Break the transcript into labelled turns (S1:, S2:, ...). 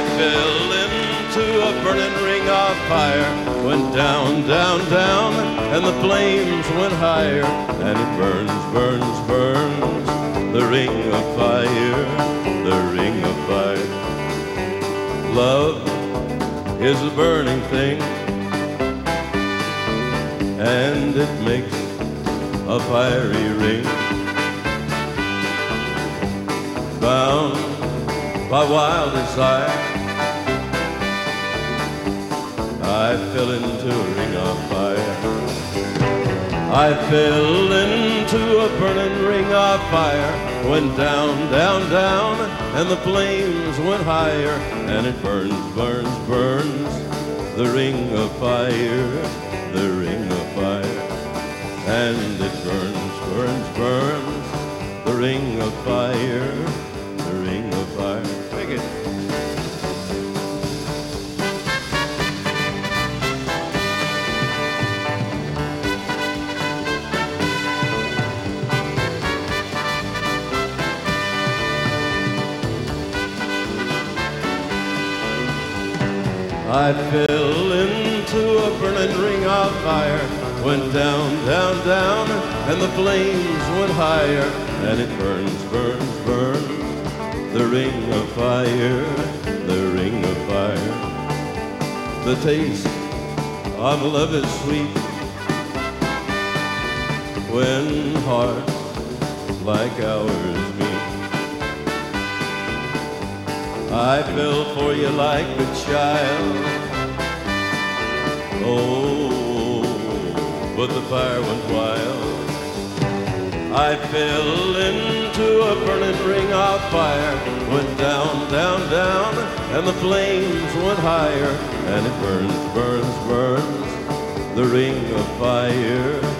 S1: fell into a burning ring of fire. Went down, down, down, and the flames went higher. And it burns, burns, burns, the ring of fire, the ring of fire. Love is a burning thing, and it makes a fiery ring. Bound by wild desire, I fell into a ring of fire. I fell into a burning ring of fire. Went down, down, down, and the flames went higher. And it burns, burns, burns, the ring of fire, the ring of fire. And it burns, burns, burns, the ring of fire, the ring of fire. Take it. I fell into a burning ring of fire. Went down, down, down, and the flames went higher. And it burns, burns, burns, the ring of fire, the ring of fire. The taste of love is sweet when hearts like ours meet. I fell for you like a child. Oh, but the fire went wild. I fell into a burning ring of fire. Went down, down, down, and the flames went higher. And it burns, burns, burns, the ring of fire,